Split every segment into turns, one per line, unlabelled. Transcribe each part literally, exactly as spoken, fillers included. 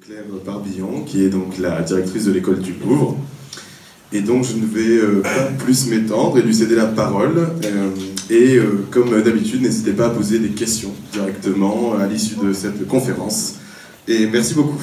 Claire Barbillon, qui est donc la directrice de l'école du Louvre. Et donc je ne vais euh, pas plus m'étendre et lui céder la parole. Euh, et euh, comme d'habitude, n'hésitez pas à poser des questions directement à l'issue de cette conférence. Et merci beaucoup.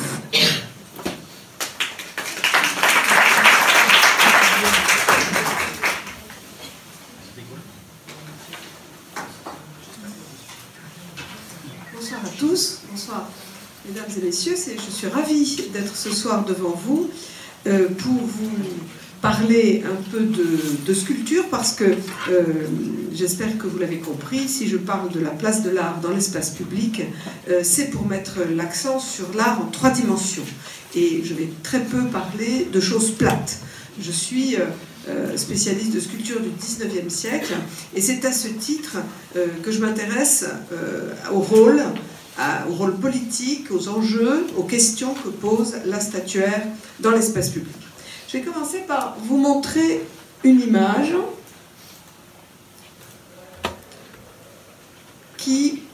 Bonsoir à tous, bonsoir mesdames et messieurs. Je suis ravie d'être ce soir devant vous euh, pour vous parler un peu de, de sculpture parce que euh, j'espère que vous l'avez compris, si je parle de la place de l'art dans l'espace public, euh, c'est pour mettre l'accent sur l'art en trois dimensions. Et je vais très peu parler de choses plates. Je suis euh, spécialiste de sculpture du dix-neuvième siècle et c'est à ce titre euh, que je m'intéresse euh, au rôle, à, au rôle politique, aux enjeux, aux questions que pose la statuaire dans l'espace public. Je vais commencer par vous montrer une image qui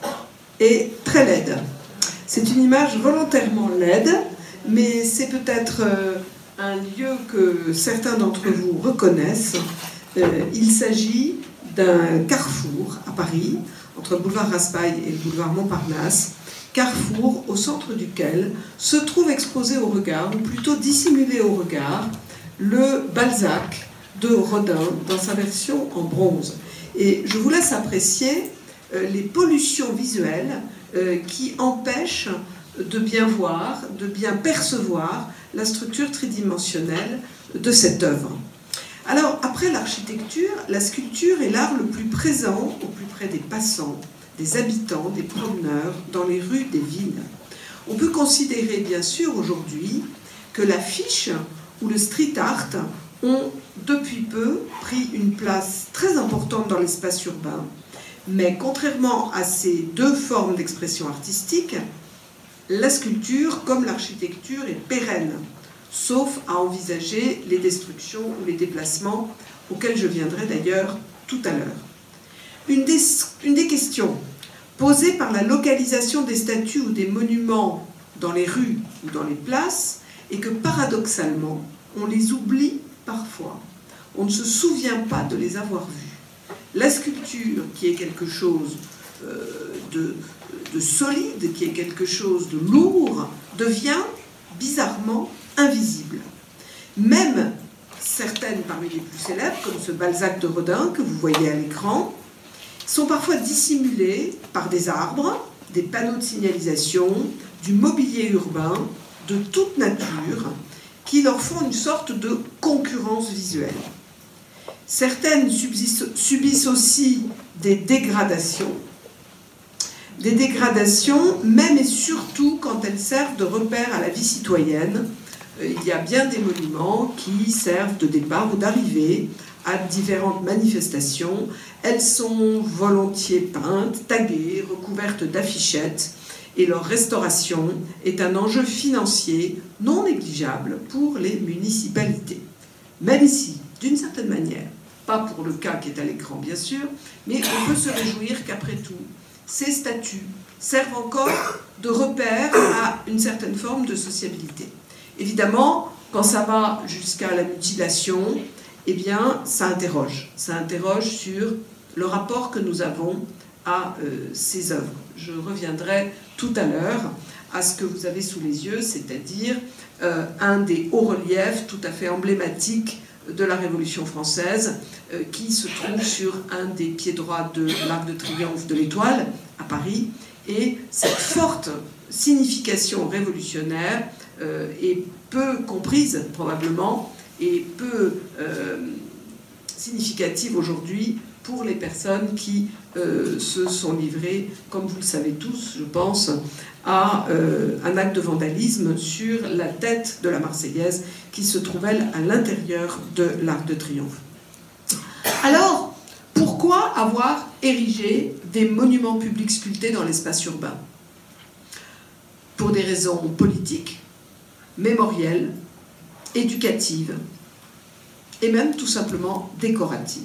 est très laide. C'est une image volontairement laide, mais c'est peut-être euh, un lieu que certains d'entre vous reconnaissent. Euh, il s'agit d'un carrefour à Paris, entre le boulevard Raspail et le boulevard Montparnasse, carrefour au centre duquel se trouve exposé au regard, ou plutôt dissimulé au regard, le Balzac de Rodin dans sa version en bronze. Et je vous laisse apprécier euh, les pollutions visuelles euh, qui empêchent de bien voir, de bien percevoir la structure tridimensionnelle de cette œuvre. Alors, après l'architecture, la sculpture est l'art le plus présent au plus près des passants, des habitants, des promeneurs, dans les rues des villes. On peut considérer, bien sûr, aujourd'hui, que l'affiche ou le street art ont, depuis peu, pris une place très importante dans l'espace urbain. Mais contrairement à ces deux formes d'expression artistique, la sculpture, comme l'architecture, est pérenne, sauf à envisager les destructions ou les déplacements, auxquels je viendrai d'ailleurs tout à l'heure. Une des, une des questions posées par la localisation des statues ou des monuments dans les rues ou dans les places est que paradoxalement, on les oublie parfois. On ne se souvient pas de les avoir vus. La sculpture, qui est quelque chose euh, de, de solide, qui est quelque chose de lourd, devient bizarrement invisible. Même certaines parmi les plus célèbres, comme ce Balzac de Rodin que vous voyez à l'écran, sont parfois dissimulées par des arbres, des panneaux de signalisation, du mobilier urbain, de toute nature, qui leur font une sorte de concurrence visuelle. Certaines subissent aussi des dégradations, des dégradations même et surtout quand elles servent de repère à la vie citoyenne. Il y a bien des monuments qui servent de départ ou d'arrivée à différentes manifestations. Elles sont volontiers peintes, taguées, recouvertes d'affichettes, et leur restauration est un enjeu financier non négligeable pour les municipalités. Même ici, d'une certaine manière, pas pour le cas qui est à l'écran bien sûr, mais on peut se réjouir qu'après tout, ces statues servent encore de repère à une certaine forme de sociabilité. Évidemment, quand ça va jusqu'à la mutilation, eh bien, ça interroge. Ça interroge sur le rapport que nous avons à euh, ces œuvres. Je reviendrai tout à l'heure à ce que vous avez sous les yeux, c'est-à-dire euh, un des hauts-reliefs tout à fait emblématiques de la Révolution française, euh, qui se trouve sur un des pieds droits de l'Arc de Triomphe de l'Étoile, à Paris, et cette forte signification révolutionnaire euh, est peu comprise, probablement, et peu euh, significative aujourd'hui pour les personnes qui euh, se sont livrées, comme vous le savez tous, je pense, à euh, un acte de vandalisme sur la tête de la Marseillaise qui se trouve, elle, à l'intérieur de l'Arc de Triomphe. Alors, pourquoi avoir érigé des monuments publics sculptés dans l'espace urbain? Pour des raisons politiques, mémorielles, éducatives et même tout simplement décoratives.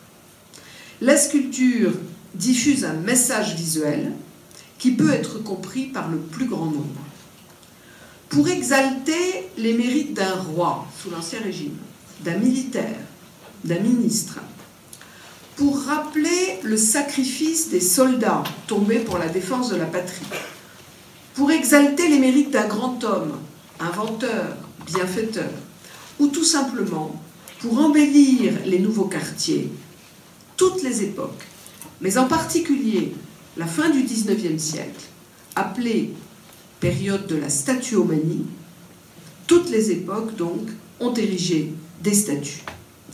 La sculpture diffuse un message visuel qui peut être compris par le plus grand nombre. pour exalter les mérites d'un roi sous l'Ancien Régime, d'un militaire, d'un ministre, pour rappeler le sacrifice des soldats tombés pour la défense de la patrie, pour exalter les mérites d'un grand homme, inventeur, bienfaiteur, ou tout simplement pour embellir les nouveaux quartiers, toutes les époques, mais en particulier la fin du dix-neuvième siècle, appelée période de la statuomanie, toutes les époques donc ont érigé des statues.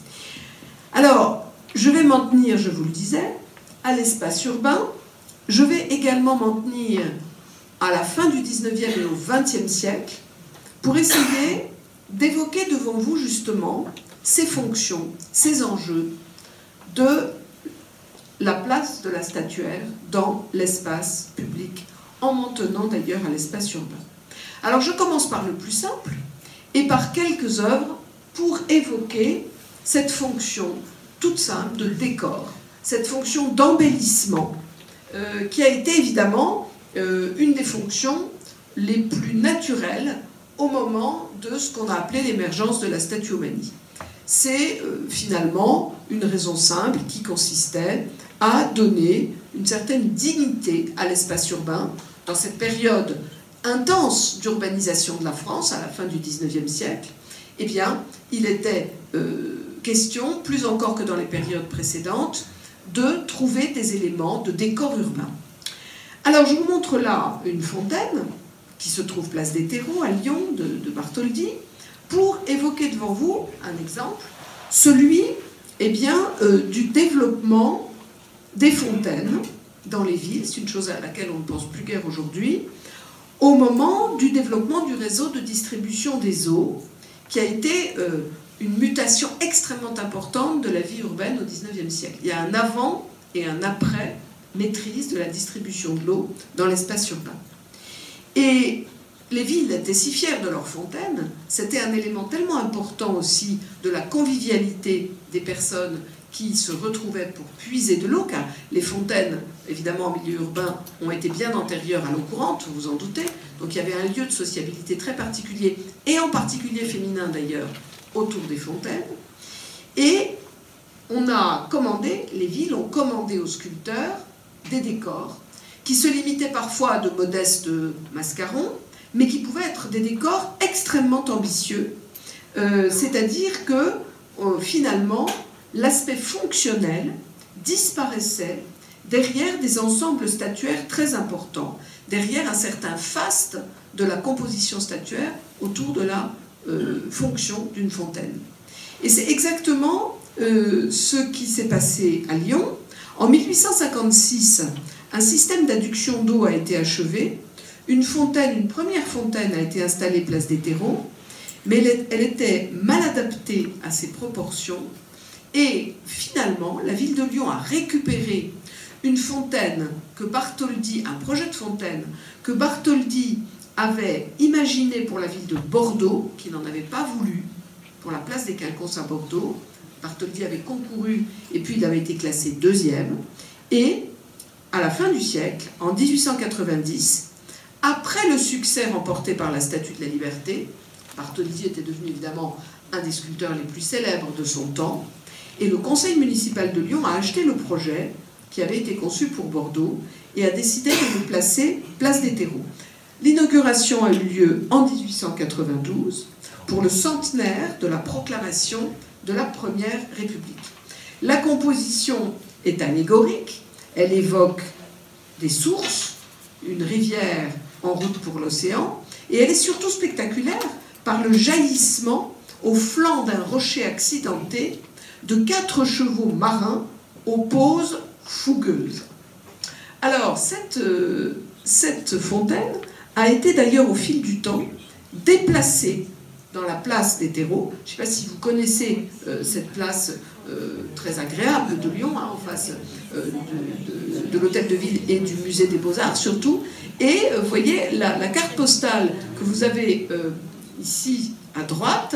Alors, je vais m'en tenir, je vous le disais, à l'espace urbain. Je vais également m'en tenir à la fin du dix-neuvième et au vingtième siècle pour essayer d'évoquer devant vous justement ces fonctions, ces enjeux de la place de la statuaire dans l'espace public, en m'en tenant d'ailleurs à l'espace urbain. Alors je commence par le plus simple et par quelques œuvres pour évoquer cette fonction toute simple de décor, cette fonction d'embellissement euh, qui a été évidemment euh, une des fonctions les plus naturelles au moment de ce qu'on a appelé l'émergence de la statuomanie. C'est euh, finalement une raison simple qui consistait à donner une certaine dignité à l'espace urbain dans cette période intense d'urbanisation de la France à la fin du dix-neuvième siècle. Eh bien, il était euh, question, plus encore que dans les périodes précédentes, de trouver des éléments de décor urbain. Alors, je vous montre là une fontaine qui se trouve place des Terreaux à Lyon, de, de Bartholdi, pour évoquer devant vous un exemple, celui eh bien, euh, du développement des fontaines dans les villes, c'est une chose à laquelle on ne pense plus guère aujourd'hui, au moment du développement du réseau de distribution des eaux, qui a été euh, une mutation extrêmement importante de la vie urbaine au dix-neuvième siècle. Il y a un avant et un après maîtrise de la distribution de l'eau dans l'espace urbain. Et les villes étaient si fières de leurs fontaines, c'était un élément tellement important aussi de la convivialité des personnes qui se retrouvaient pour puiser de l'eau, car les fontaines, évidemment en milieu urbain, ont été bien antérieures à l'eau courante, vous vous en doutez, donc il y avait un lieu de sociabilité très particulier, et en particulier féminin d'ailleurs, autour des fontaines, et on a commandé, les villes ont commandé aux sculpteurs des décors, qui se limitaient parfois à de modestes mascarons, mais qui pouvaient être des décors extrêmement ambitieux, euh, c'est-à-dire que, euh, finalement, l'aspect fonctionnel disparaissait derrière des ensembles statuaires très importants, derrière un certain faste de la composition statuaire autour de la euh, fonction d'une fontaine. Et c'est exactement euh, ce qui s'est passé à Lyon. En mille huit cent cinquante-six, un système d'adduction d'eau a été achevé. Une fontaine, une première fontaine a été installée place des Terreaux, mais elle était mal adaptée à ses proportions. Et finalement, la ville de Lyon a récupéré une fontaine que Bartholdi, un projet de fontaine que Bartholdi avait imaginé pour la ville de Bordeaux, qui n'en avait pas voulu, pour la place des Quinconces à Bordeaux. Bartholdi avait concouru et puis il avait été classé deuxième. Et à la fin du siècle, en mille huit cent quatre-vingt-dix, après le succès remporté par la Statue de la Liberté, Bartholdi était devenu évidemment un des sculpteurs les plus célèbres de son temps, et le conseil municipal de Lyon a acheté le projet qui avait été conçu pour Bordeaux et a décidé de le placer place des Terreaux. L'inauguration a eu lieu en mille huit cent quatre-vingt-douze pour le centenaire de la proclamation de la Première République. La composition est allégorique, elle évoque des sources, une rivière en route pour l'océan, et elle est surtout spectaculaire par le jaillissement au flanc d'un rocher accidenté de quatre chevaux marins aux poses fougueuses. Alors, cette, euh, cette fontaine a été d'ailleurs au fil du temps déplacée dans la place des Terreaux. Je ne sais pas si vous connaissez euh, cette place euh, très agréable de Lyon, hein, en face euh, de, de, de l'hôtel de ville et du musée des Beaux-Arts surtout. Et euh, vous voyez, la, la carte postale que vous avez euh, ici à droite,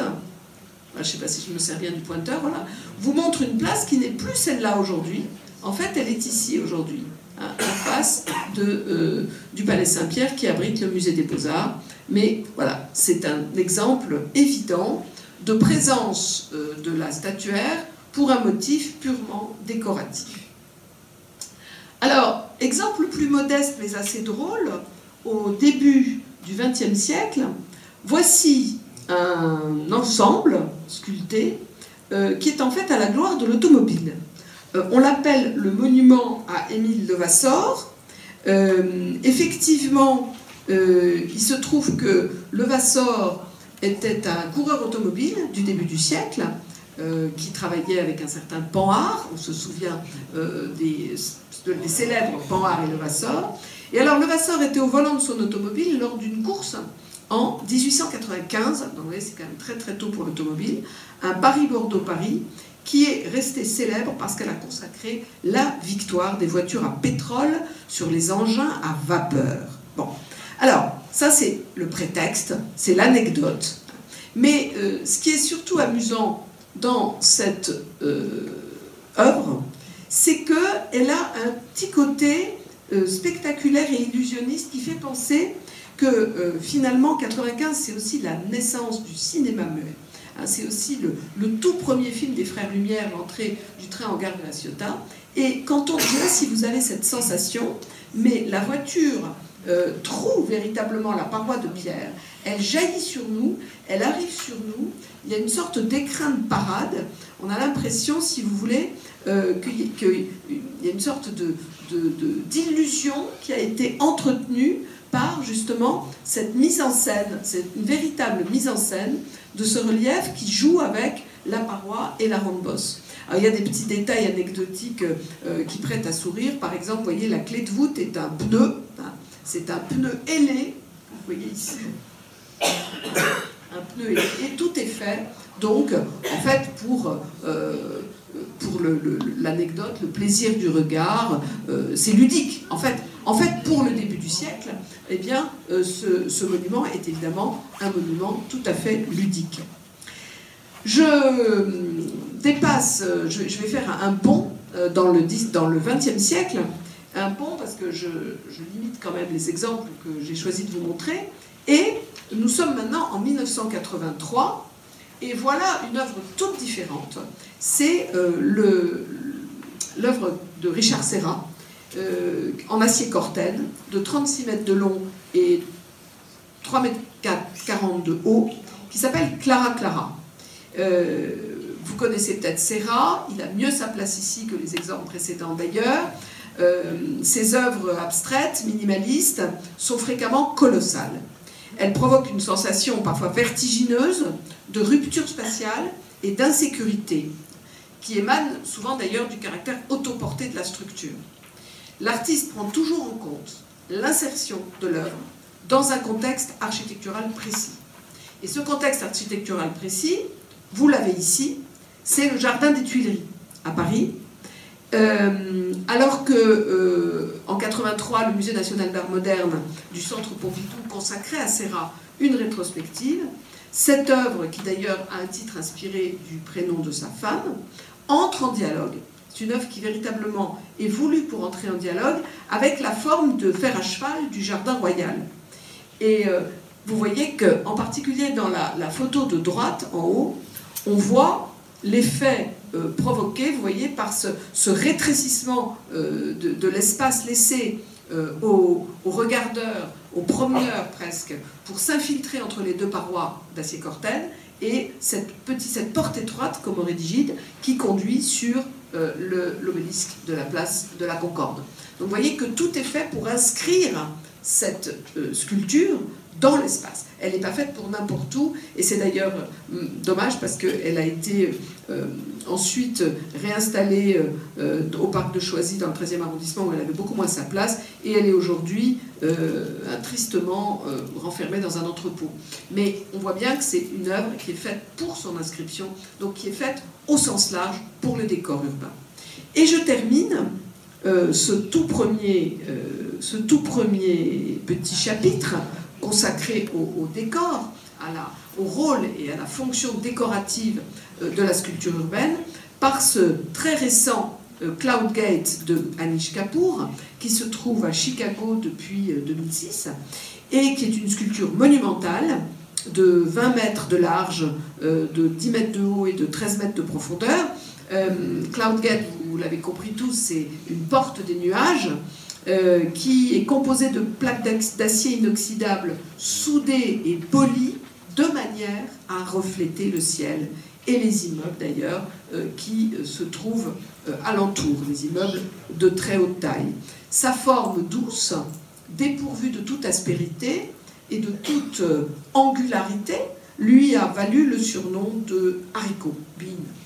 je ne sais pas si je me sers bien du pointeur, voilà, vous montre une place qui n'est plus celle-là aujourd'hui. En fait, elle est ici aujourd'hui. hein, en face de, euh, du Palais Saint-Pierre qui abrite le musée des Beaux-Arts. Mais voilà, c'est un exemple évident de présence euh, de la statuaire pour un motif purement décoratif. Alors, exemple plus modeste mais assez drôle, au début du vingtième siècle, voici un ensemble sculpté euh, qui est en fait à la gloire de l'automobile. Euh, on l'appelle le monument à Émile Levasseur. Euh, effectivement, euh, il se trouve que Levasseur était un coureur automobile du début du siècle, euh, qui travaillait avec un certain Panhard. On se souvient euh, des, des célèbres Panhard et Levasseur. Et alors Levasseur était au volant de son automobile lors d'une course en dix-huit cent quatre-vingt-quinze, donc vous voyez, c'est quand même très très tôt pour l'automobile, un Paris-Bordeaux-Paris, qui est restée célèbre parce qu'elle a consacré la victoire des voitures à pétrole sur les engins à vapeur. Bon, alors, ça c'est le prétexte, c'est l'anecdote. Mais euh, ce qui est surtout amusant dans cette euh, œuvre, c'est qu'elle a un petit côté euh, spectaculaire et illusionniste qui fait penser que euh, finalement, quatre-vingt-quinze, c'est aussi la naissance du cinéma muet. Hein, c'est aussi le, le tout premier film des Frères Lumière, l'entrée du train en gare de la Ciotat. Et quand on dit là, si vous avez cette sensation, mais la voiture euh, trouve véritablement la paroi de pierre, elle jaillit sur nous, elle arrive sur nous, il y a une sorte d'écrin de parade, on a l'impression, si vous voulez, euh, qu'il qu'il y a une sorte de, de, de, d'illusion qui a été entretenue par justement cette mise en scène, c'est une véritable mise en scène de ce relief qui joue avec la paroi et la ronde-bosse. Alors, il y a des petits détails anecdotiques euh, qui prêtent à sourire. Par exemple, vous voyez, la clé de voûte est un pneu, hein, c'est un pneu ailé, vous voyez ici, un pneu ailé, et tout est fait, donc, en fait, pour... Euh, pour le, le, l'anecdote, le plaisir du regard, euh, c'est ludique. En fait, en fait, pour le début du siècle, eh bien, euh, ce, ce monument est évidemment un monument tout à fait ludique. Je dépasse, je, je vais faire un bond dans le, dans le vingtième siècle, un bond parce que je, je limite quand même les exemples que j'ai choisi de vous montrer, et nous sommes maintenant en mille neuf cent quatre-vingt-trois, et voilà une œuvre toute différente. C'est euh, le, l'œuvre de Richard Serra, euh, en acier Corten, de trente-six mètres de long et trois mètres quarante de haut, qui s'appelle Clara Clara. Euh, vous connaissez peut-être Serra, il a mieux sa place ici que les exemples précédents d'ailleurs. Euh, ses œuvres abstraites, minimalistes, sont fréquemment colossales. Elles provoquent une sensation parfois vertigineuse de rupture spatiale et d'insécurité, qui émane souvent d'ailleurs du caractère autoporté de la structure. L'artiste prend toujours en compte l'insertion de l'œuvre dans un contexte architectural précis. Et ce contexte architectural précis, vous l'avez ici, c'est le Jardin des Tuileries à Paris. Euh, alors que euh, en quatre-vingt-trois, le Musée national d'art moderne du Centre Pompidou consacrait à Serra une rétrospective, cette œuvre, qui d'ailleurs a un titre inspiré du prénom de sa femme, entre en dialogue. C'est une œuvre qui véritablement est voulue pour entrer en dialogue avec la forme de fer à cheval du Jardin Royal. Et euh, vous voyez qu'en particulier dans la, la photo de droite, en haut, on voit l'effet euh, provoqué, vous voyez, par ce, ce rétrécissement euh, de, de l'espace laissé euh, aux, aux regardeurs, aux promeneurs presque, pour s'infiltrer entre les deux parois d'acier Corten, et cette, petite, cette porte étroite, comme aurait dit Gide, qui conduit sur euh, le, l'obélisque de la place de la Concorde. Donc vous voyez que tout est fait pour inscrire cette euh, sculpture dans l'espace. Elle n'est pas faite pour n'importe où, et c'est d'ailleurs euh, dommage parce qu'elle a été euh, ensuite réinstallée euh, au parc de Choisy dans le treizième arrondissement où elle avait beaucoup moins sa place, et elle est aujourd'hui euh, tristement euh, renfermée dans un entrepôt. Mais on voit bien que c'est une œuvre qui est faite pour son inscription, donc qui est faite au sens large pour le décor urbain. Et je termine euh, ce, tout premier, euh, ce tout premier petit chapitre consacré au, au décor, à la, au rôle et à la fonction décorative de la sculpture urbaine, par ce très récent Cloud Gate de Anish Kapoor, qui se trouve à Chicago depuis deux mille six, et qui est une sculpture monumentale de vingt mètres de large, euh, de dix mètres de haut et de treize mètres de profondeur. Euh, Cloudgate, vous l'avez compris tous, c'est une porte des nuages euh, qui est composée de plaques d'acier inoxydable soudées et polies de manière à refléter le ciel et les immeubles d'ailleurs euh, qui euh, se trouvent euh, alentour, des immeubles de très haute taille. Sa forme douce, dépourvue de toute aspérité et de toute euh, angularité, lui a valu le surnom de haricot, bean.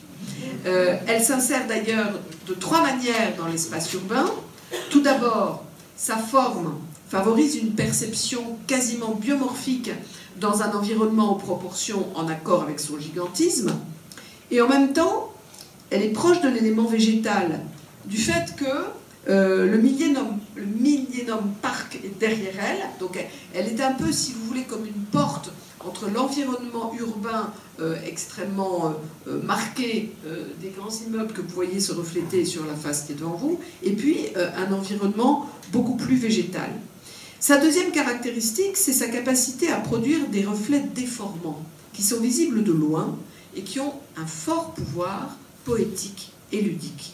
Euh, elle s'insère d'ailleurs de trois manières dans l'espace urbain. Tout d'abord, sa forme favorise une perception quasiment biomorphique dans un environnement aux proportions en accord avec son gigantisme. Et en même temps, elle est proche de l'élément végétal, du fait que euh, le, Millennium, le Millennium Park est derrière elle. Donc elle, elle est un peu, si vous voulez, comme une porte entre l'environnement urbain euh, extrêmement euh, marqué euh, des grands immeubles que vous voyez se refléter sur la face qui est devant vous, et puis euh, un environnement beaucoup plus végétal. Sa deuxième caractéristique, c'est sa capacité à produire des reflets déformants, qui sont visibles de loin et qui ont un fort pouvoir poétique et ludique.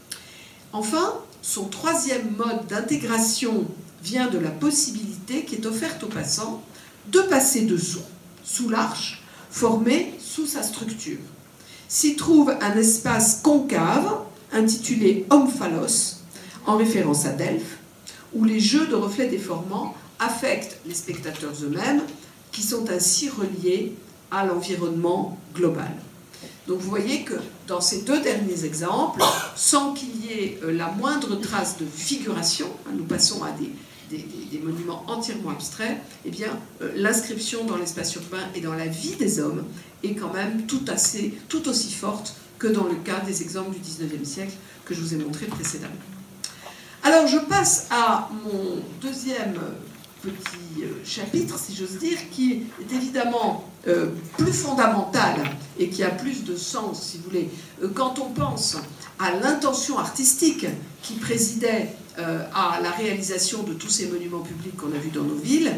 Enfin, son troisième mode d'intégration vient de la possibilité qui est offerte aux passants de passer dessous, sous l'arche, formée sous sa structure. S'y trouve un espace concave intitulé Omphalos, en référence à Delphes, où les jeux de reflets déformants affectent les spectateurs eux-mêmes, qui sont ainsi reliés à l'environnement global. Donc vous voyez que dans ces deux derniers exemples, sans qu'il y ait la moindre trace de figuration, nous passons à des Des, des, des monuments entièrement abstraits, eh bien, euh, l'inscription dans l'espace urbain et dans la vie des hommes est quand même tout, assez, tout aussi forte que dans le cas des exemples du dix-neuvième siècle que je vous ai montré précédemment. Alors, je passe à mon deuxième petit euh, chapitre, si j'ose dire, qui est évidemment euh, plus fondamental et qui a plus de sens, si vous voulez, euh, quand on pense à l'intention artistique qui présidait euh, à la réalisation de tous ces monuments publics qu'on a vus dans nos villes.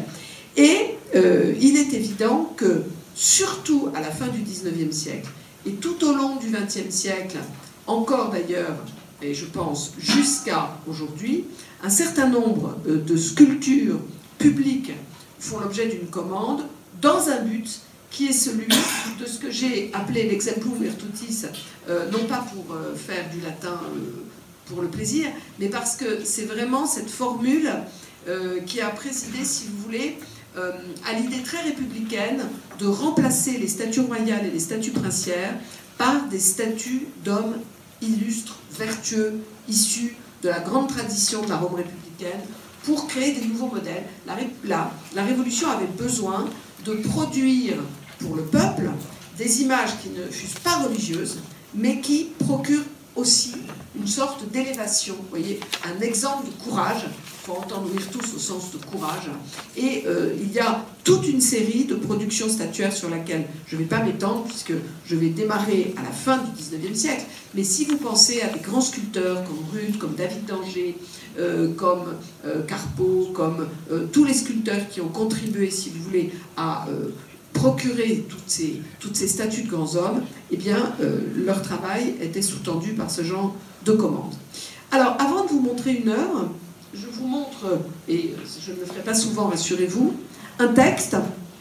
Et euh, il est évident que, surtout à la fin du dix-neuvième siècle, et tout au long du vingtième siècle, encore d'ailleurs, et je pense jusqu'à aujourd'hui, un certain nombre de sculptures publiques font l'objet d'une commande dans un but qui est celui de ce que j'ai appelé l'exemplum virtutis, euh, non pas pour euh, faire du latin euh, pour le plaisir, mais parce que c'est vraiment cette formule euh, qui a présidé, si vous voulez, euh, à l'idée très républicaine de remplacer les statues royales et les statues princières par des statues d'hommes illustres, vertueux, issus de la grande tradition de la Rome républicaine, pour créer des nouveaux modèles. La, la, la Révolution avait besoin de produire pour le peuple des images qui ne fussent pas religieuses, mais qui procurent aussi une sorte d'élévation, vous voyez, un exemple de courage, il faut entendre tous au sens de courage, et euh, il y a toute une série de productions statuaires sur laquelle je ne vais pas m'étendre, puisque je vais démarrer à la fin du dix-neuvième siècle, mais si vous pensez à des grands sculpteurs comme Rude, comme David d'Angers, euh, comme euh, Carpeaux, comme euh, tous les sculpteurs qui ont contribué, si vous voulez, à euh, procurer toutes ces, toutes ces statues de grands hommes, eh bien, euh, leur travail était sous-tendu par ce genre de commandes. Alors, avant de vous montrer une œuvre, je vous montre, et je ne le ferai pas souvent, rassurez-vous, un texte,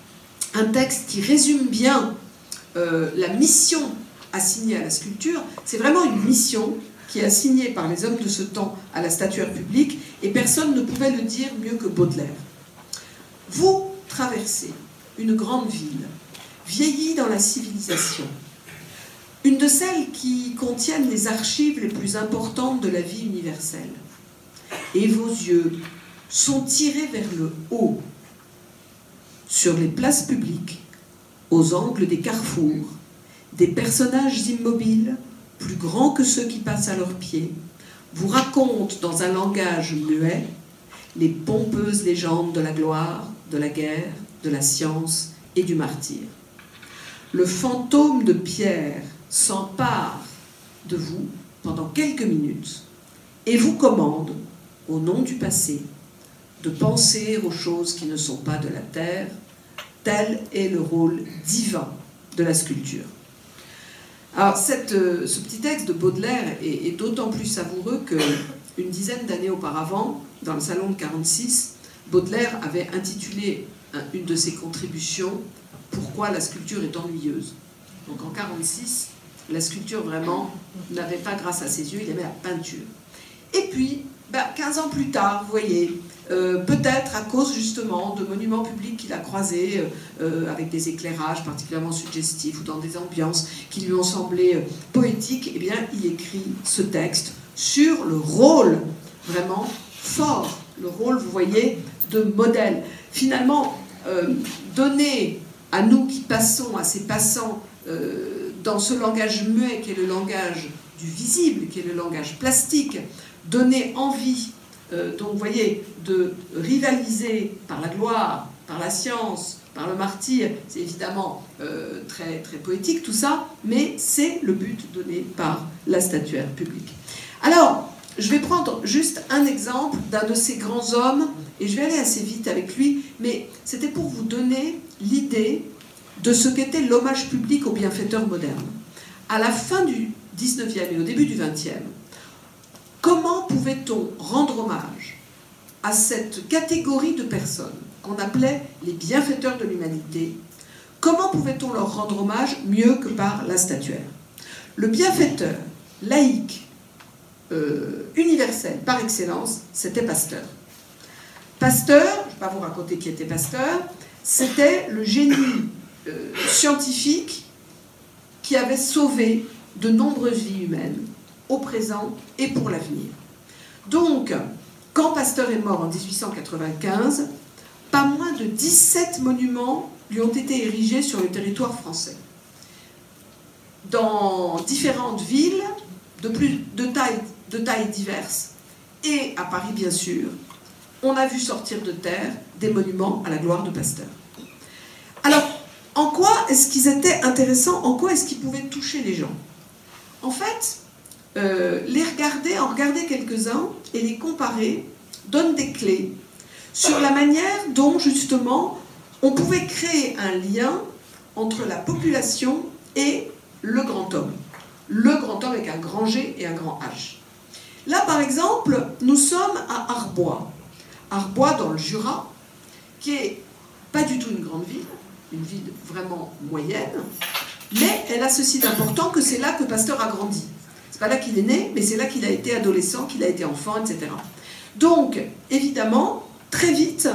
un texte qui résume bien euh, la mission assignée à la sculpture. C'est vraiment une mission qui est assignée par les hommes de ce temps à la statuaire publique, et personne ne pouvait le dire mieux que Baudelaire. Vous traversez une grande ville, vieillie dans la civilisation, une de celles qui contiennent les archives les plus importantes de la vie universelle. Et vos yeux sont tirés vers le haut, sur les places publiques, aux angles des carrefours, des personnages immobiles, plus grands que ceux qui passent à leurs pieds, vous racontent dans un langage muet les pompeuses légendes de la gloire, de la guerre, de la science et du martyr. Le fantôme de Pierre s'empare de vous pendant quelques minutes et vous commande, au nom du passé, de penser aux choses qui ne sont pas de la terre. Tel est le rôle divin de la sculpture. Alors, cette, euh, ce petit texte de Baudelaire est, est d'autant plus savoureux qu'une dizaine d'années auparavant, dans le salon de quarante-six, Baudelaire avait intitulé un, une de ses contributions « Pourquoi la sculpture est ennuyeuse ». Donc en quarante-six, la sculpture vraiment n'avait pas grâce à ses yeux, il aimait la peinture. Et puis, bah, quinze ans plus tard, vous voyez, euh, peut-être à cause justement de monuments publics qu'il a croisés euh, avec des éclairages particulièrement suggestifs ou dans des ambiances qui lui ont semblé euh, poétiques, eh bien, il écrit ce texte sur le rôle vraiment fort, le rôle, vous voyez, de modèle. Finalement, euh, donner à nous qui passons, à ces passants, euh, dans ce langage muet qui est le langage du visible, qui est le langage plastique, donner envie, euh, donc vous voyez, de rivaliser par la gloire, par la science, par le martyre, c'est évidemment euh, très, très poétique tout ça, mais c'est le but donné par la statuaire publique. Alors, je vais prendre juste un exemple d'un de ces grands hommes, et je vais aller assez vite avec lui, mais c'était pour vous donner l'idée de ce qu'était l'hommage public aux bienfaiteurs modernes. À la fin du dix-neuvième et au début du vingtième, comment pouvait-on rendre hommage à cette catégorie de personnes qu'on appelait les bienfaiteurs de l'humanité? Comment pouvait-on leur rendre hommage mieux que par la statuaire? Le bienfaiteur laïque, euh, universel par excellence, c'était Pasteur. Pasteur, je ne vais pas vous raconter qui était Pasteur, c'était le génie euh, scientifique qui avait sauvé de nombreuses vies humaines, au présent et pour l'avenir. Donc, quand Pasteur est mort en dix-huit cent quatre-vingt-quinze, pas moins de dix-sept monuments lui ont été érigés sur le territoire français. Dans différentes villes, de, plus, de, tailles, de tailles diverses, et à Paris bien sûr, on a vu sortir de terre des monuments à la gloire de Pasteur. Alors, en quoi est-ce qu'ils étaient intéressants? En quoi est-ce qu'ils pouvaient toucher les gens? En fait, euh, les regarder, en regarder quelques-uns et les comparer donne des clés sur la manière dont, justement, on pouvait créer un lien entre la population et le grand homme. Le grand homme avec un grand G et un grand H. Là, par exemple, nous sommes à Arbois. Arbois, dans le Jura, qui est pas du tout une grande ville, une ville vraiment moyenne, mais elle a ceci d'important que c'est là que Pasteur a grandi. C'est pas là qu'il est né, mais c'est là qu'il a été adolescent, qu'il a été enfant, et cetera. Donc, évidemment, très vite,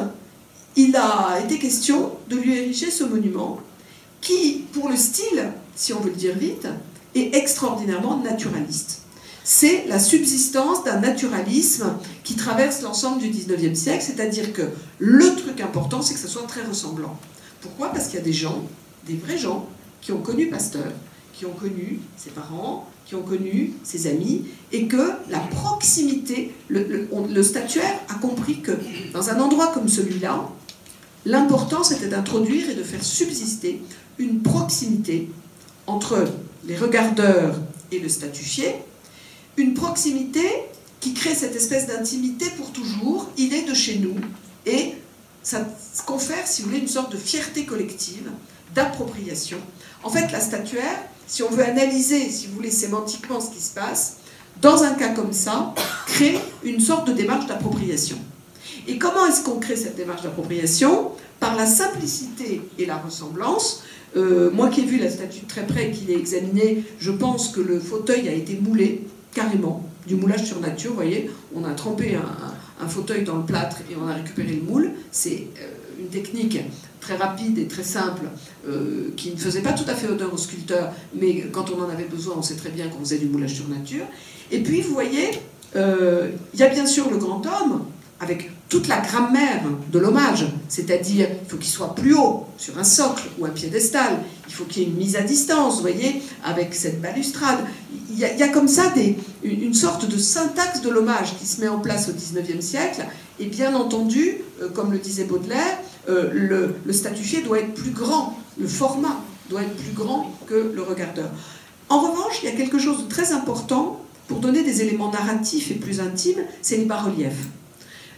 il a été question de lui ériger ce monument qui, pour le style, si on veut le dire vite, est extraordinairement naturaliste. C'est la subsistance d'un naturalisme qui traverse l'ensemble du dix-neuvième siècle, c'est-à-dire que le truc important, c'est que ça soit très ressemblant. Pourquoi? Parce qu'il y a des gens, des vrais gens, qui ont connu Pasteur, qui ont connu ses parents, qui ont connu ses amis, et que la proximité, le, le, on, le statuaire a compris que dans un endroit comme celui-là, l'important c'était d'introduire et de faire subsister une proximité entre les regardeurs et le statufié, une proximité qui crée cette espèce d'intimité pour toujours, il est de chez nous, et ça confère, si vous voulez, une sorte de fierté collective, d'appropriation. En fait, la statuaire, si on veut analyser, si vous voulez, sémantiquement ce qui se passe, dans un cas comme ça, crée une sorte de démarche d'appropriation. Et comment est-ce qu'on crée cette démarche d'appropriation? Par la simplicité et la ressemblance. Euh, moi qui ai vu la statue de très près et qui l'ai examinée, je pense que le fauteuil a été moulé, carrément, du moulage sur nature, vous voyez, on a trempé un, un, un fauteuil dans le plâtre et on a récupéré le moule. C'est euh, une technique très rapide et très simple, euh, qui ne faisait pas tout à fait honneur au sculpteur, mais quand on en avait besoin, on sait très bien qu'on faisait du moulage sur nature. Et puis, vous voyez, euh, il y a bien sûr le grand homme, avec toute la grammaire de l'hommage, c'est-à-dire il faut qu'il soit plus haut, sur un socle ou un piédestal, il faut qu'il y ait une mise à distance, vous voyez, avec cette balustrade. Il y a, il y a comme ça des, une sorte de syntaxe de l'hommage qui se met en place au dix-neuvième siècle, et bien entendu, euh, comme le disait Baudelaire, euh, le, le statufié doit être plus grand, le format doit être plus grand que le regardeur. En revanche, il y a quelque chose de très important pour donner des éléments narratifs et plus intimes, c'est les bas-reliefs.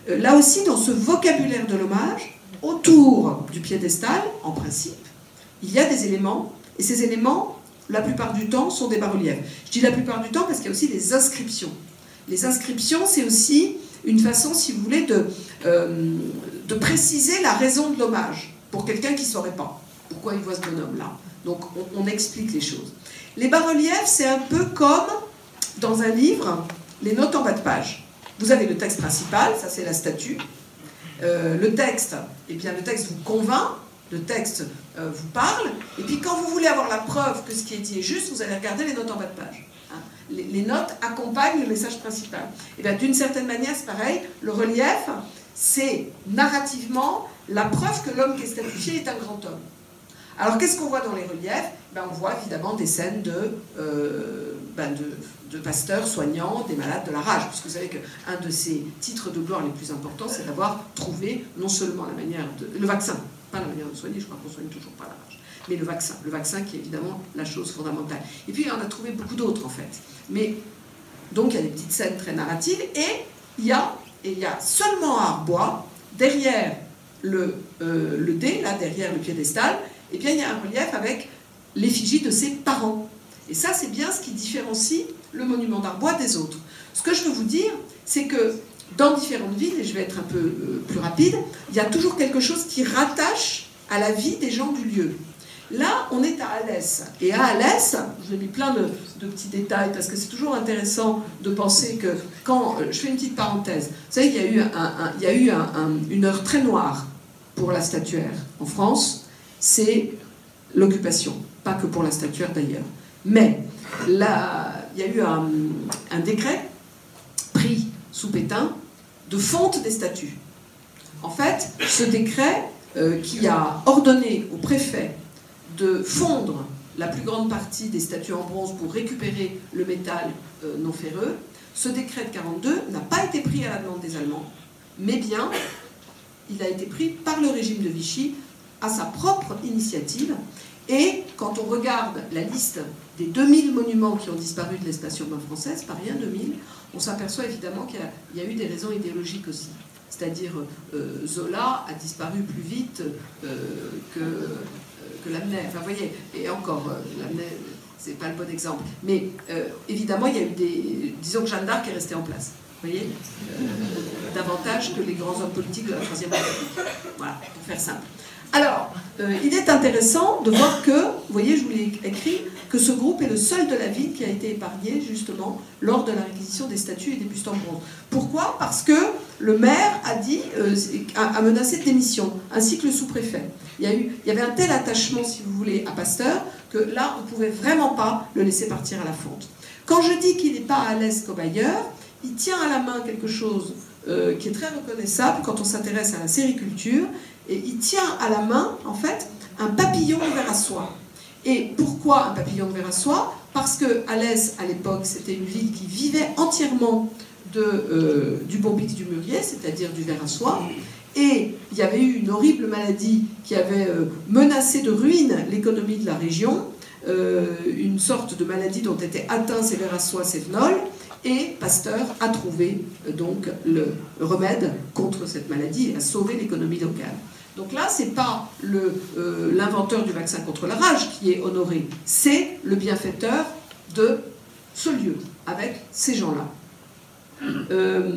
euh, là aussi, dans ce vocabulaire de l'hommage, autour du piédestal, en principe, il y a des éléments, et ces éléments, la plupart du temps, sont des bas-reliefs. Je dis la plupart du temps parce qu'il y a aussi des inscriptions. Les inscriptions, c'est aussi une façon, si vous voulez, de, euh, de préciser la raison de l'hommage, pour quelqu'un qui ne saurait pas pourquoi il voit ce bonhomme-là. Donc, on, on explique les choses. Les bas-reliefs, c'est un peu comme, dans un livre, les notes en bas de page. Vous avez le texte principal, ça c'est la statue. Euh, le texte, eh bien, le texte vous convainc, le texte euh, vous parle, et puis quand vous voulez avoir la preuve que ce qui est dit est juste, vous allez regarder les notes en bas de page. Hein. Les, les notes accompagnent le message principal. Et bien, d'une certaine manière, c'est pareil, le relief, c'est narrativement la preuve que l'homme qui est statuifié est un grand homme. Alors, qu'est-ce qu'on voit dans les reliefs? Ben, on voit évidemment des scènes de, euh, ben de, de pasteurs soignant des malades de la rage. Parce que vous savez qu'un de ces titres de gloire les plus importants, c'est d'avoir trouvé non seulement la manière de... le vaccin, pas la manière de soigner, je crois qu'on ne soigne toujours pas la rage, mais le vaccin. Le vaccin qui est évidemment la chose fondamentale. Et puis, on a trouvé beaucoup d'autres, en fait. Mais, donc, il y a des petites scènes très narratives, et il y a, et il y a seulement à Arbois, derrière le, euh, le dé, là, derrière le piédestal, et bien il y a un relief avec l'effigie de ses parents. Et ça, c'est bien ce qui différencie le monument d'Arbois des autres. Ce que je veux vous dire, c'est que dans différentes villes, et je vais être un peu euh, plus rapide, il y a toujours quelque chose qui rattache à la vie des gens du lieu. Là, on est à Alès. Et à Alès, je vous ai mis plein de, de petits détails, parce que c'est toujours intéressant de penser que quand... Euh, je fais une petite parenthèse. Vous savez qu'il y a eu, un, un, il y a eu un, un, une heure très noire pour la statuaire en France, c'est l'occupation, pas que pour la statuaire d'ailleurs. Mais là, il y a eu un, un décret pris sous Pétain de fonte des statues. En fait, ce décret euh, qui a ordonné au préfet de fondre la plus grande partie des statues en bronze pour récupérer le métal euh, non ferreux, ce décret de quarante-deux n'a pas été pris à la demande des Allemands, mais bien, il a été pris par le régime de Vichy à sa propre initiative. Et quand on regarde la liste des deux mille monuments qui ont disparu de l'espace urbain française, pas rien deux mille, on s'aperçoit évidemment qu'il y, y a eu des raisons idéologiques aussi. C'est-à-dire euh, Zola a disparu plus vite euh, que, euh, que Lamennais. Enfin, vous voyez, et encore, euh, Lamennais, c'est pas le bon exemple. Mais euh, évidemment, il y a eu des... Disons que Jeanne d'Arc est restée en place. Vous voyez, euh, davantage que les grands hommes politiques de la Troisième République. Voilà, pour faire simple. Alors, euh, il est intéressant de voir que, vous voyez, je vous l'ai écrit, que ce groupe est le seul de la ville qui a été épargné, justement, lors de la réquisition des statues et des bustes en bronze. Pourquoi? Parce que le maire a dit, euh, a menacé de démission, ainsi que le sous-préfet. Il y a eu, il y avait un tel attachement, si vous voulez, à Pasteur, que là, on ne pouvait vraiment pas le laisser partir à la fonte. Quand je dis qu'il n'est pas à l'aise comme ailleurs, il tient à la main quelque chose euh, qui est très reconnaissable quand on s'intéresse à la sériculture, et il tient à la main, en fait, un papillon de verre à soie. Et pourquoi un papillon de verre à soie? Parce que Alès, à l'époque, c'était une ville qui vivait entièrement de, euh, du bombix du mûrier, c'est-à-dire du verre à soie. Et il y avait eu une horrible maladie qui avait euh, menacé de ruine l'économie de la région, euh, une sorte de maladie dont étaient atteints ces vers à soie cévenols. Et Pasteur a trouvé euh, donc le remède contre cette maladie et a sauvé l'économie locale. Donc là, ce n'est pas euh, l'inventeur du vaccin contre la rage qui est honoré, c'est le bienfaiteur de ce lieu, avec ces gens-là. Euh,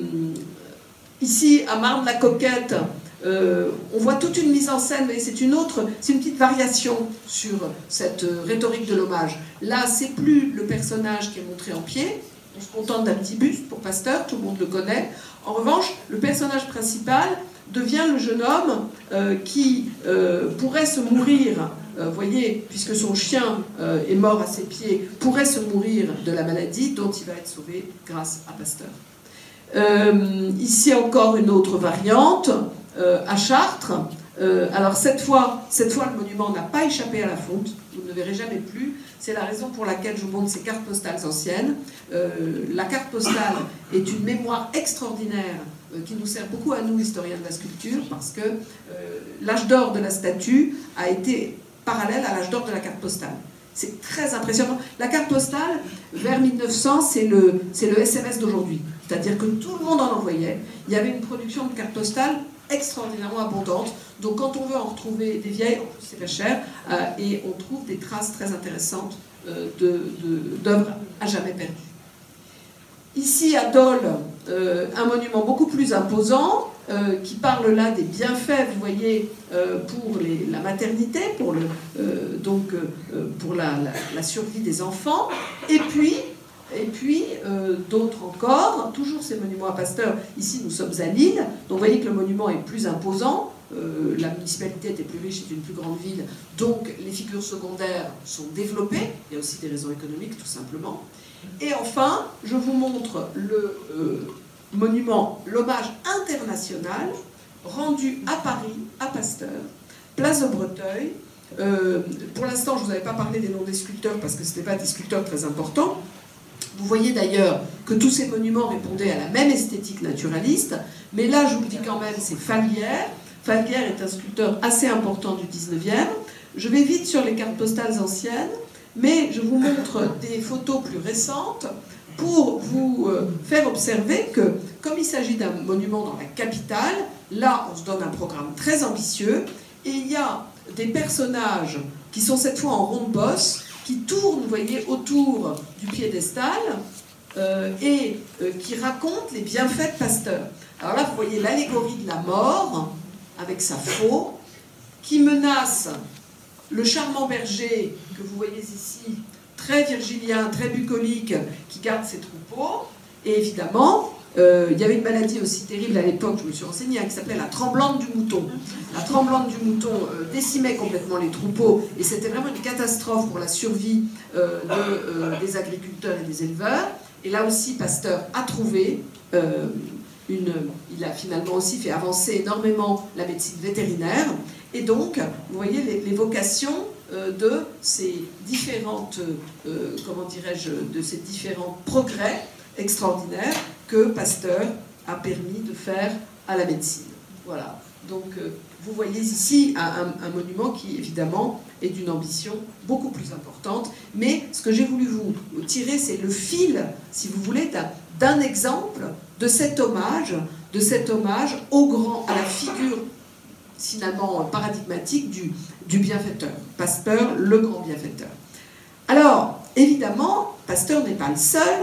ici, à Marne-la-Coquette, euh, on voit toute une mise en scène, mais c'est une autre, c'est une petite variation sur cette euh, rhétorique de l'hommage. Là, c'est plus le personnage qui est montré en pied, on se contente d'un petit buste pour Pasteur, tout le monde le connaît. En revanche, le personnage principal devient le jeune homme euh, qui euh, pourrait se mourir, euh, voyez, puisque son chien euh, est mort à ses pieds, pourrait se mourir de la maladie dont il va être sauvé grâce à Pasteur. Euh, ici encore une autre variante, euh, à Chartres. Euh, alors cette fois, cette fois, le monument n'a pas échappé à la fonte, vous ne le verrez jamais plus. C'est la raison pour laquelle je vous montre ces cartes postales anciennes. Euh, la carte postale est une mémoire extraordinaire euh, qui nous sert beaucoup à nous, historiens de la sculpture, parce que euh, l'âge d'or de la statue a été parallèle à l'âge d'or de la carte postale. C'est très impressionnant. La carte postale, vers mille neuf cents, c'est le, c'est le S M S d'aujourd'hui. C'est-à-dire que tout le monde en envoyait. Il y avait une production de cartes postales extraordinairement abondante. Donc quand on veut en retrouver des vieilles, en plus c'est pas cher, euh, et on trouve des traces très intéressantes euh, d'œuvres à jamais perdues. Ici à Dole, euh, un monument beaucoup plus imposant, euh, qui parle là des bienfaits, vous voyez, euh, pour les, la maternité, pour, le, euh, donc, euh, pour la, la, la survie des enfants, et puis, et puis euh, d'autres encore, toujours ces monuments à Pasteur. Ici nous sommes à Lille, donc vous voyez que le monument est plus imposant. Euh, la municipalité était plus riche, c'est une plus grande ville, donc les figures secondaires sont développées, il y a aussi des raisons économiques tout simplement. Et enfin, je vous montre le euh, monument, l'hommage international rendu à Paris, à Pasteur, place de Breteuil. Euh, pour l'instant, je ne vous avais pas parlé des noms des sculpteurs parce que ce n'étaient pas des sculpteurs très importants. Vous voyez d'ailleurs que tous ces monuments répondaient à la même esthétique naturaliste, mais là, je vous le dis quand même, c'est Falguière. Falguière est un sculpteur assez important du dix-neuvième. Je vais vite sur les cartes postales anciennes, mais je vous montre des photos plus récentes pour vous faire observer que, comme il s'agit d'un monument dans la capitale, là, on se donne un programme très ambitieux, et il y a des personnages qui sont cette fois en ronde-bosse, qui tournent, vous voyez, autour du piédestal, euh, et euh, qui racontent les bienfaits de Pasteur. Alors là, vous voyez l'allégorie de la mort, avec sa faux, qui menace le charmant berger que vous voyez ici, très virgilien, très bucolique, qui garde ses troupeaux. Et évidemment, euh, il y avait une maladie aussi terrible à l'époque, je me suis renseignée, hein, qui s'appelait la tremblante du mouton. La tremblante du mouton euh, décimait complètement les troupeaux, et c'était vraiment une catastrophe pour la survie euh, de, euh, des agriculteurs et des éleveurs. Et là aussi, Pasteur a trouvé... Euh, Une, il a finalement aussi fait avancer énormément la médecine vétérinaire. Et donc, vous voyez l'évocation euh, de ces différentes, euh, comment dirais-je, de ces différents progrès extraordinaires que Pasteur a permis de faire à la médecine. Voilà. Donc, euh, vous voyez ici un, un, un monument qui, évidemment, est d'une ambition beaucoup plus importante. Mais ce que j'ai voulu vous tirer, c'est le fil, si vous voulez, d'un d'un exemple de cet hommage, de cet hommage au grand, à la figure finalement paradigmatique du, du bienfaiteur. Pasteur, le grand bienfaiteur. Alors, évidemment, Pasteur n'est pas le seul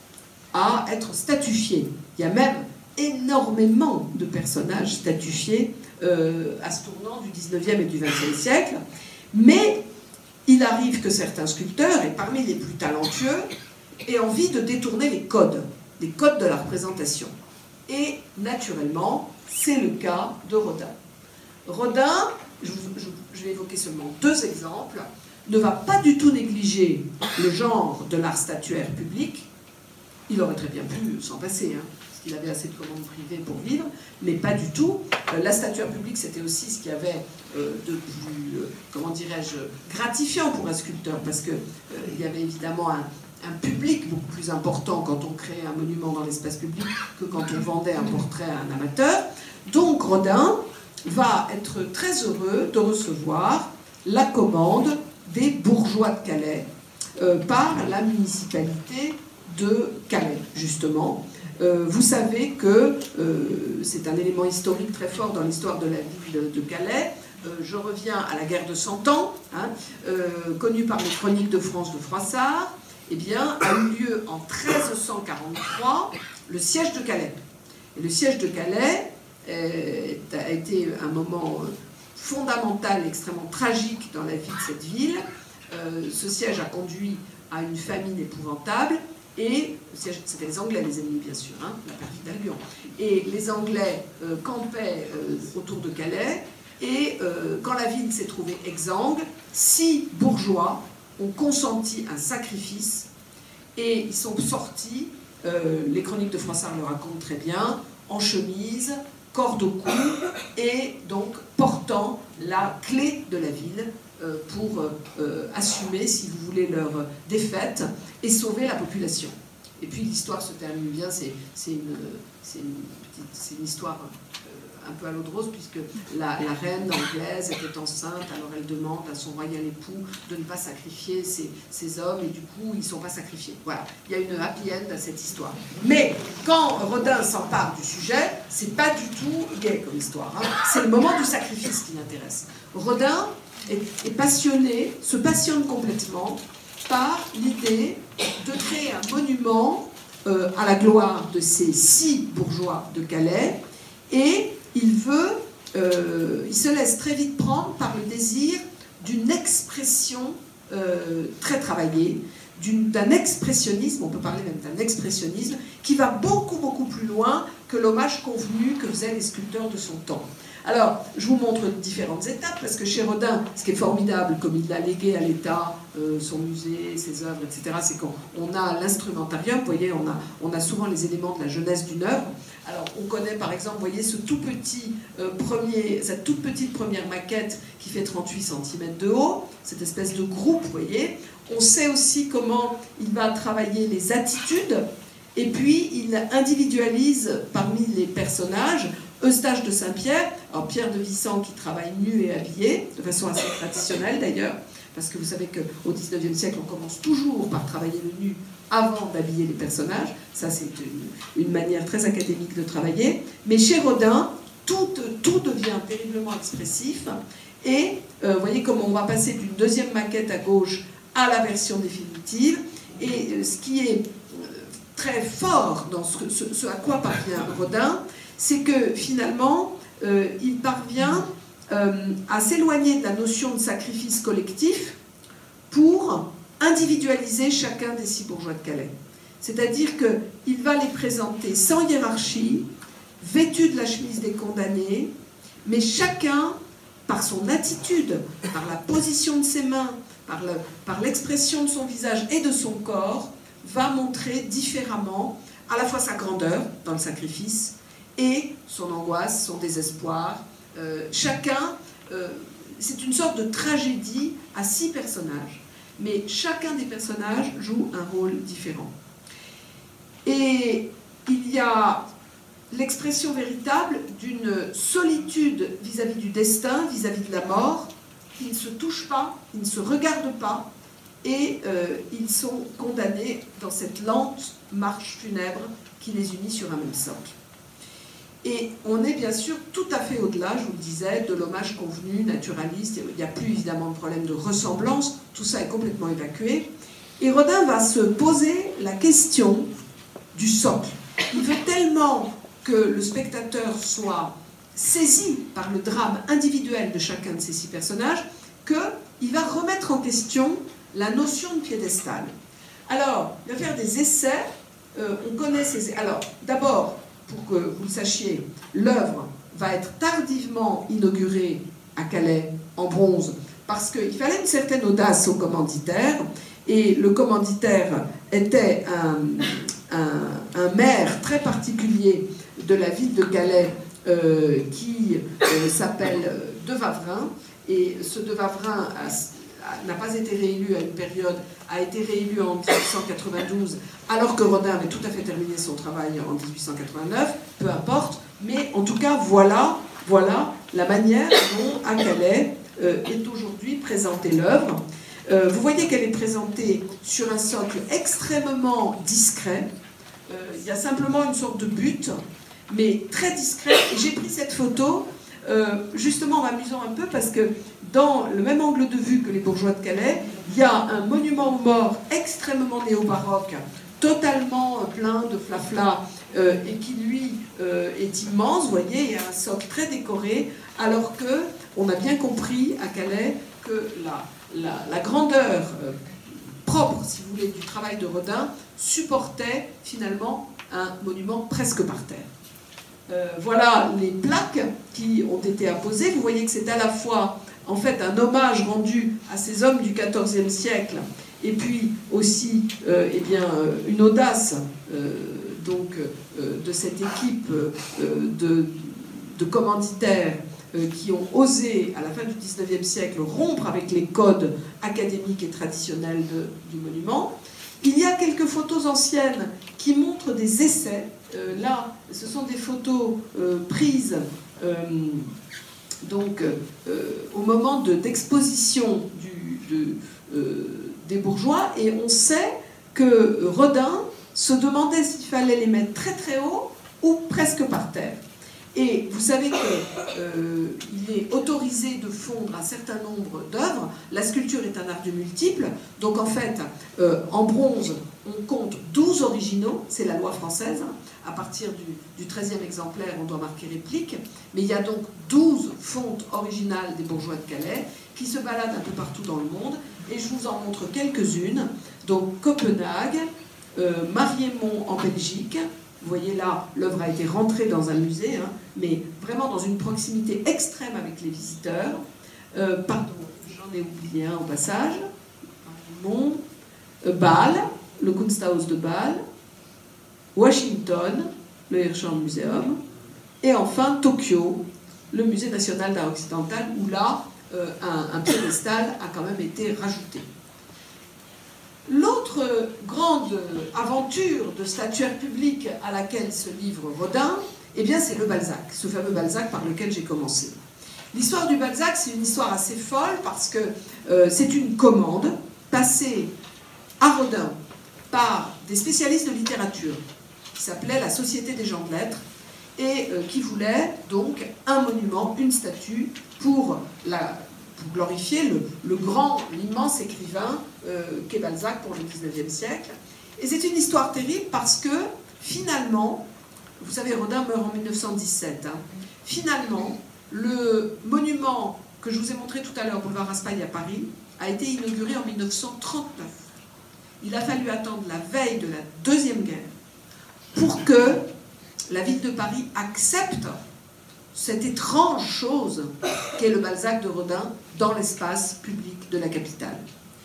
à être statufié. Il y a même énormément de personnages statufiés euh, à ce tournant du dix-neuvième et du vingtième siècle. Mais il arrive que certains sculpteurs, et parmi les plus talentueux, aient envie de détourner les codes. Les codes de la représentation. Et naturellement, c'est le cas de Rodin. Rodin, je, je, je vais évoquer seulement deux exemples, ne va pas du tout négliger le genre de l'art statuaire public. Il aurait très bien pu s'en passer, hein, parce qu'il avait assez de commandes privées pour vivre, mais pas du tout. Euh, la statuaire publique, c'était aussi ce qu'il y avait euh, de plus, euh, comment dirais-je, gratifiant pour un sculpteur, parce qu'il euh, y avait évidemment un un public beaucoup plus important quand on créait un monument dans l'espace public que quand on vendait un portrait à un amateur. Donc Rodin va être très heureux de recevoir la commande des bourgeois de Calais euh, par la municipalité de Calais, justement. Euh, vous savez que euh, c'est un élément historique très fort dans l'histoire de la ville de Calais. Euh, je reviens à la guerre de Cent Ans, hein, euh, connue par les Chroniques de France de Froissart. Eh bien, a eu lieu en treize cent quarante-trois le siège de Calais. Et le siège de Calais euh, a été un moment fondamental, extrêmement tragique dans la vie de cette ville. Euh, ce siège a conduit à une famine épouvantable, et c'était les Anglais, les ennemis, bien sûr, hein, la perfide Albion. Et les Anglais euh, campaient euh, autour de Calais, et euh, quand la ville s'est trouvée exsangue, six bourgeois ont consenti un sacrifice, et ils sont sortis, euh, les Chroniques de Froissart le racontent très bien, en chemise, corde au cou, et donc portant la clé de la ville euh, pour euh, assumer, si vous voulez, leur défaite et sauver la population. Et puis l'histoire se termine bien, c'est une, une, une histoire un peu à l'eau de rose, puisque la, la reine anglaise était enceinte, alors elle demande à son royal époux de ne pas sacrifier ses, ses hommes, et du coup, ils ne sont pas sacrifiés. Voilà, il y a une happy end à cette histoire. Mais quand Rodin s'empare du sujet, c'est pas du tout gay comme histoire. Hein. C'est le moment du sacrifice qui l'intéresse. Rodin est, est passionné, se passionne complètement par l'idée de créer un monument euh, à la gloire de ces six bourgeois de Calais, et il veut, euh, il se laisse très vite prendre par le désir d'une expression euh, très travaillée, d'un expressionnisme, on peut parler même d'un expressionnisme, qui va beaucoup beaucoup plus loin que l'hommage convenu que faisaient les sculpteurs de son temps. Alors, je vous montre différentes étapes, parce que chez Rodin, ce qui est formidable, comme il l'a légué à l'État, euh, son musée, ses œuvres, et cetera, c'est qu'on a l'instrumentarium, vous voyez, on a, on a souvent les éléments de la jeunesse d'une œuvre. Alors, on connaît par exemple, vous voyez, ce tout petit, euh, premier, cette toute petite première maquette qui fait trente-huit centimètres de haut, cette espèce de groupe, vous voyez. On sait aussi comment il va travailler les attitudes, et puis il individualise parmi les personnages Eustache de Saint-Pierre, alors Pierre de Vissant qui travaille nu et habillé, de façon assez traditionnelle d'ailleurs, parce que vous savez qu'au dix-neuvième siècle, on commence toujours par travailler le nu avant d'habiller les personnages. Ça, c'est une, une manière très académique de travailler. Mais chez Rodin, tout, tout devient terriblement expressif. Et euh, vous voyez comment on va passer d'une deuxième maquette à gauche à la version définitive. Et euh, ce qui est euh, très fort dans ce, ce, ce à quoi parvient Rodin, c'est que finalement, euh, il parvient euh, à s'éloigner de la notion de sacrifice collectif pour individualiser chacun des six bourgeois de Calais. C'est-à-dire qu'il va les présenter sans hiérarchie, vêtus de la chemise des condamnés, mais chacun, par son attitude, par la position de ses mains, par, le, par l'expression de son visage et de son corps, va montrer différemment à la fois sa grandeur dans le sacrifice et son angoisse, son désespoir. Euh, chacun, euh, c'est une sorte de tragédie à six personnages, mais chacun des personnages joue un rôle différent. Et il y a l'expression véritable d'une solitude vis-à-vis du destin, vis-à-vis de la mort. Ils ne se touchent pas, ils ne se regardent pas, et euh, ils sont condamnés dans cette lente marche funèbre qui les unit sur un même socle. Et on est bien sûr tout à fait au-delà, je vous le disais, de l'hommage convenu, naturaliste. Il n'y a plus évidemment de problème de ressemblance, tout ça est complètement évacué. Et Rodin va se poser la question du socle. Il veut tellement que le spectateur soit saisi par le drame individuel de chacun de ces six personnages qu'il va remettre en question la notion de piédestal. Alors, il va faire des essais, euh, on connaît ces... Alors, d'abord, pour que vous le sachiez, l'œuvre va être tardivement inaugurée à Calais en bronze, parce qu'il fallait une certaine audace au commanditaire, et le commanditaire était un, un, un maire très particulier de la ville de Calais euh, qui euh, s'appelle De Wavrin, et ce De Wavrin n'a pas été réélu à une période, a été réélu en dix-huit cent quatre-vingt-douze, alors que Rodin avait tout à fait terminé son travail en dix-huit cent quatre-vingt-neuf, peu importe, mais en tout cas, voilà, voilà la manière dont à Calais euh, est aujourd'hui présentée l'œuvre. Euh, vous voyez qu'elle est présentée sur un socle extrêmement discret. Euh, il y a simplement une sorte de butte, mais très discret. Et j'ai pris cette photo euh, justement en m'amusant un peu parce que dans le même angle de vue que les bourgeois de Calais, il y a un monument aux morts extrêmement néo-baroque, totalement plein de flafla, euh, et qui lui euh, est immense, vous voyez, il y a un socle très décoré, alors que on a bien compris à Calais que la, la, la grandeur euh, propre, si vous voulez, du travail de Rodin supportait finalement un monument presque par terre. Euh, voilà les plaques qui ont été apposées. Vous voyez que c'est à la fois en fait un hommage rendu à ces hommes du quatorzième siècle, et puis aussi euh, eh bien, une audace euh, donc, euh, de cette équipe euh, de, de commanditaires euh, qui ont osé, à la fin du dix-neuvième siècle, rompre avec les codes académiques et traditionnels de, du monument. Il y a quelques photos anciennes qui montrent des essais. Euh, là, ce sont des photos euh, prises euh, donc, euh, au moment de, d'exposition du, de, euh, des bourgeois, et on sait que Rodin se demandait s'il fallait les mettre très très haut ou presque par terre. Et vous savez qu'il euh, est autorisé de fondre un certain nombre d'œuvres. La sculpture est un art de multiples. Donc en fait, euh, en bronze, on compte douze originaux. C'est la loi française. À partir du, du treizième exemplaire, on doit marquer réplique. Mais il y a donc douze fontes originales des bourgeois de Calais qui se baladent un peu partout dans le monde. Et je vous en montre quelques-unes. Donc Copenhague, euh, Mariémont en Belgique. Vous voyez là, l'œuvre a été rentrée dans un musée, hein, mais vraiment dans une proximité extrême avec les visiteurs. Euh, pardon, j'en ai oublié un au passage. Bon. Euh, Bâle, le Kunsthaus de Bâle. Washington, le Hirshhorn Museum. Et enfin, Tokyo, le Musée national d'art occidental, où là, euh, un, un piédestal a quand même été rajouté. L'autre grande aventure de statuaire public à laquelle se livre Rodin, eh bien c'est le Balzac, ce fameux Balzac par lequel j'ai commencé. L'histoire du Balzac, c'est une histoire assez folle parce que euh, c'est une commande passée à Rodin par des spécialistes de littérature qui s'appelait la Société des gens de lettres et euh, qui voulait donc un monument, une statue pour la... pour glorifier le, le grand, l'immense écrivain euh, qu'est Balzac pour le dix-neuvième siècle. Et c'est une histoire terrible parce que, finalement, vous savez, Rodin meurt en mille neuf cent dix-sept, hein, finalement, le monument que je vous ai montré tout à l'heure, boulevard Raspail à Paris, a été inauguré en mille neuf cent trente-neuf. Il a fallu attendre la veille de la Deuxième Guerre pour que la ville de Paris accepte cette étrange chose qu'est le Balzac de Rodin dans l'espace public de la capitale.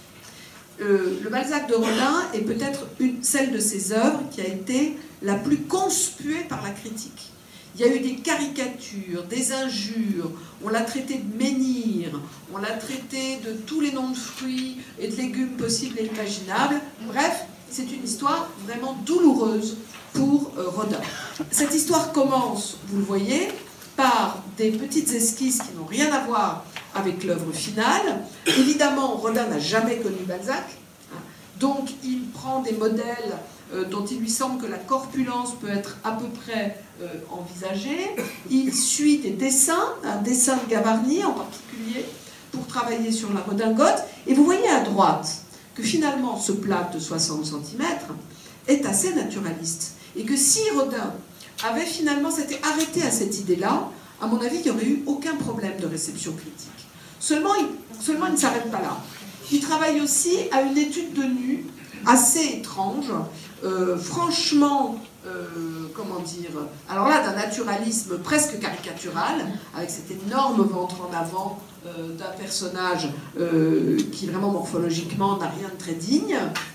Euh, le Balzac de Rodin est peut-être une, celle de ses œuvres qui a été la plus conspuée par la critique. Il y a eu des caricatures, des injures, on l'a traité de menhir, on l'a traité de tous les noms de fruits et de légumes possibles et imaginables. Bref, c'est une histoire vraiment douloureuse pour euh, Rodin. Cette histoire commence, vous le voyez, par des petites esquisses qui n'ont rien à voir avec l'œuvre finale. Évidemment, Rodin n'a jamais connu Balzac, hein, donc il prend des modèles euh, dont il lui semble que la corpulence peut être à peu près euh, envisagée. Il suit des dessins, un dessin de Gavarni en particulier, pour travailler sur la redingote. Et vous voyez à droite que finalement, ce plat de soixante centimètres est assez naturaliste. Et que si Rodin avait finalement s'était arrêté à cette idée-là, à mon avis, il n'y aurait eu aucun problème de réception critique. Seulement, il, seulement, il ne s'arrête pas là. Il travaille aussi à une étude de nu assez étrange, euh, franchement, euh, comment dire, alors là, d'un naturalisme presque caricatural, avec cet énorme ventre en avant euh, d'un personnage euh, qui, vraiment morphologiquement, n'a rien de très digne.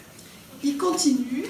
Il continue.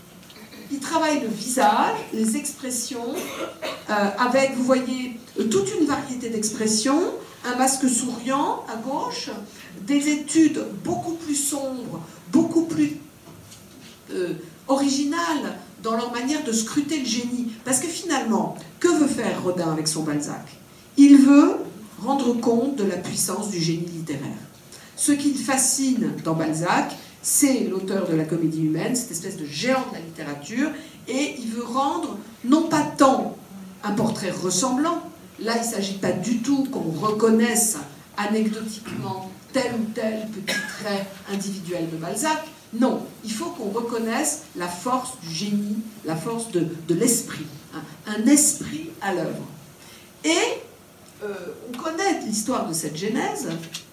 Il travaille le visage, les expressions, euh, avec, vous voyez, toute une variété d'expressions, un masque souriant à gauche, des études beaucoup plus sombres, beaucoup plus euh, originales dans leur manière de scruter le génie. Parce que finalement, que veut faire Rodin avec son Balzac? Il veut rendre compte de la puissance du génie littéraire. Ce qui le fascine dans Balzac, c'est l'auteur de la Comédie humaine, cette espèce de géant de la littérature, et il veut rendre, non pas tant un portrait ressemblant, là il ne s'agit pas du tout qu'on reconnaisse anecdotiquement tel ou tel petit trait individuel de Balzac, non, il faut qu'on reconnaisse la force du génie, la force de, de l'esprit, hein, un esprit à l'œuvre. Et euh, on connaît l'histoire de cette genèse,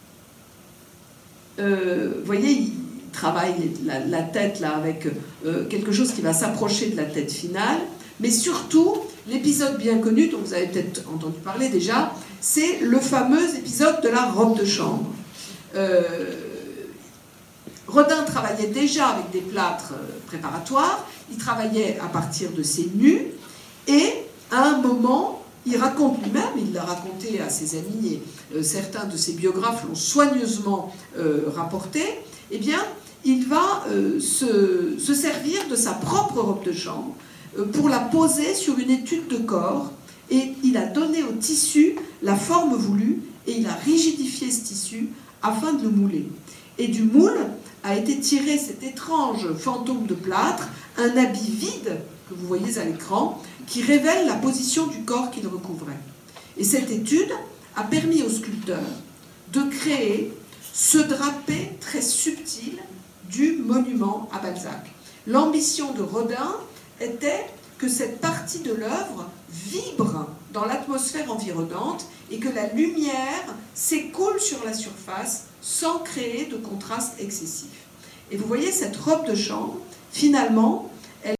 euh, vous voyez, il travaille la, la tête là avec euh, quelque chose qui va s'approcher de la tête finale, mais surtout l'épisode bien connu dont vous avez peut-être entendu parler déjà, c'est le fameux épisode de la robe de chambre. Euh, Rodin travaillait déjà avec des plâtres préparatoires, il travaillait à partir de ses nus, et à un moment, il raconte lui-même, il l'a raconté à ses amis, et euh, certains de ses biographes l'ont soigneusement euh, rapporté, eh bien, il va euh, se, se servir de sa propre robe de chambre euh, pour la poser sur une étude de corps et il a donné au tissu la forme voulue et il a rigidifié ce tissu afin de le mouler. Et du moule a été tiré cet étrange fantôme de plâtre, un habit vide que vous voyez à l'écran, qui révèle la position du corps qu'il recouvrait. Et cette étude a permis au sculpteur de créer ce drapé très subtil du monument à Balzac. L'ambition de Rodin était que cette partie de l'œuvre vibre dans l'atmosphère environnante et que la lumière s'écoule sur la surface sans créer de contraste excessif. Et vous voyez, cette robe de chambre, finalement,